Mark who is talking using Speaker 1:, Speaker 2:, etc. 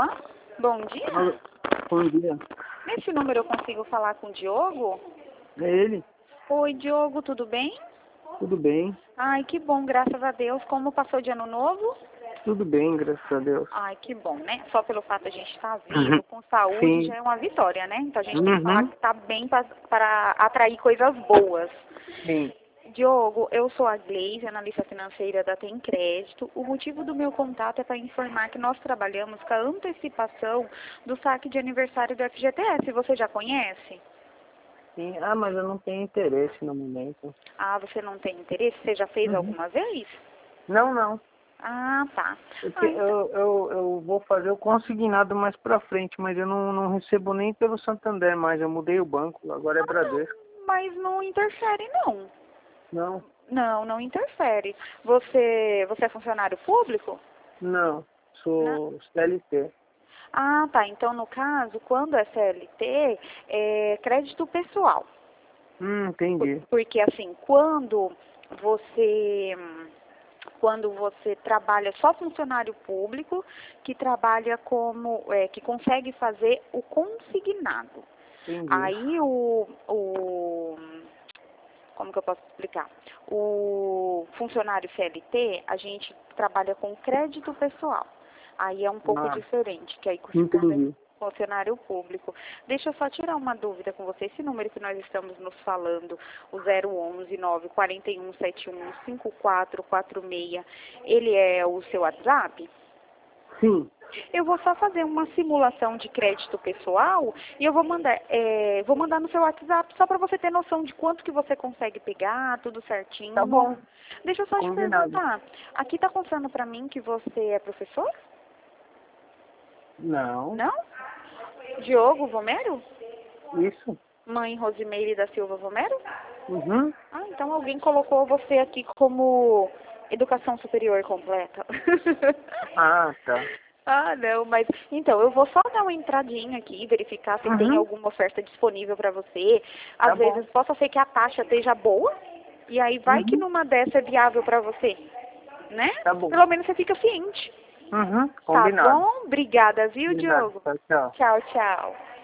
Speaker 1: Bom dia.
Speaker 2: Alô, bom dia.
Speaker 1: Nesse número eu consigo falar com o Diogo?
Speaker 2: É ele?
Speaker 1: Oi, Diogo, tudo bem?
Speaker 2: Tudo bem?
Speaker 1: Ai, que bom, graças a Deus. Como passou de ano novo?
Speaker 2: Tudo bem, graças a Deus.
Speaker 1: Ai, que bom, né? Só pelo fato de a gente estar vivo, com saúde,
Speaker 2: Sim.
Speaker 1: já é uma vitória, né? Então a gente tem que falar
Speaker 2: Uhum.
Speaker 1: que está bem para atrair coisas boas.
Speaker 2: Sim.
Speaker 1: Diogo, eu sou a Gleise, analista financeira da Tem Crédito. O motivo do meu contato é para informar que nós trabalhamos com a antecipação do saque de aniversário do FGTS. Você já conhece?
Speaker 2: Sim. Ah, mas eu não tenho interesse no momento.
Speaker 1: Ah, você não tem interesse? Você já fez
Speaker 2: Uhum.
Speaker 1: alguma vez?
Speaker 2: Não.
Speaker 1: Ah, tá.
Speaker 2: Porque
Speaker 1: Ah, então,
Speaker 2: eu vou fazer o consignado mais pra frente, mas eu não recebo nem pelo Santander mais. Eu mudei o banco, agora é Bradesco.
Speaker 1: mas não interfere, não.
Speaker 2: Não,
Speaker 1: Não interfere. Você é funcionário público?
Speaker 2: não.
Speaker 1: Não.
Speaker 2: Sou CLT.
Speaker 1: Ah, tá. Então, no caso, quando é CLT, é crédito pessoal.
Speaker 2: Entendi.
Speaker 1: Porque, assim, você quando você trabalha só funcionário público, que trabalha que consegue fazer o consignado.
Speaker 2: Entendi.
Speaker 1: Aí como que eu posso explicar? O funcionário CLT, a gente trabalha com crédito pessoal. Aí é um pouco
Speaker 2: Ah,
Speaker 1: diferente, que aí quando é
Speaker 2: entendi.
Speaker 1: funcionário público. Deixa eu só tirar uma dúvida com você. Esse número que nós estamos nos falando, o 011 941 71 5446, ele é o seu WhatsApp?
Speaker 2: Sim.
Speaker 1: Eu vou só fazer uma simulação de crédito pessoal e eu vou mandar no seu WhatsApp só para você ter noção de quanto que você consegue pegar, tudo certinho.
Speaker 2: Tá bom.
Speaker 1: Deixa eu só te
Speaker 2: Combinado.
Speaker 1: perguntar. Aqui tá constando para mim que você é professor?
Speaker 2: Não.
Speaker 1: Não? Diogo Vomero?
Speaker 2: Isso.
Speaker 1: Mãe Rosimeire da Silva Vomero?
Speaker 2: Uhum.
Speaker 1: Ah, então alguém colocou você aqui como educação superior completa.
Speaker 2: Ah, tá.
Speaker 1: Ah, não, mas então eu vou só dar uma entradinha aqui, verificar se tem
Speaker 2: Uhum.
Speaker 1: alguma oferta disponível para você.
Speaker 2: Tá
Speaker 1: Às
Speaker 2: bom.
Speaker 1: vezes possa ser que a taxa esteja boa e aí vai que
Speaker 2: Uhum.
Speaker 1: numa dessa é viável para você, né?
Speaker 2: Tá bom.
Speaker 1: Pelo menos você fica ciente.
Speaker 2: Uhum.
Speaker 1: Tá
Speaker 2: Combinado.
Speaker 1: bom? Obrigada, viu,
Speaker 2: Combinado.
Speaker 1: Diogo?
Speaker 2: Tchau, tchau.
Speaker 1: Tchau, tchau.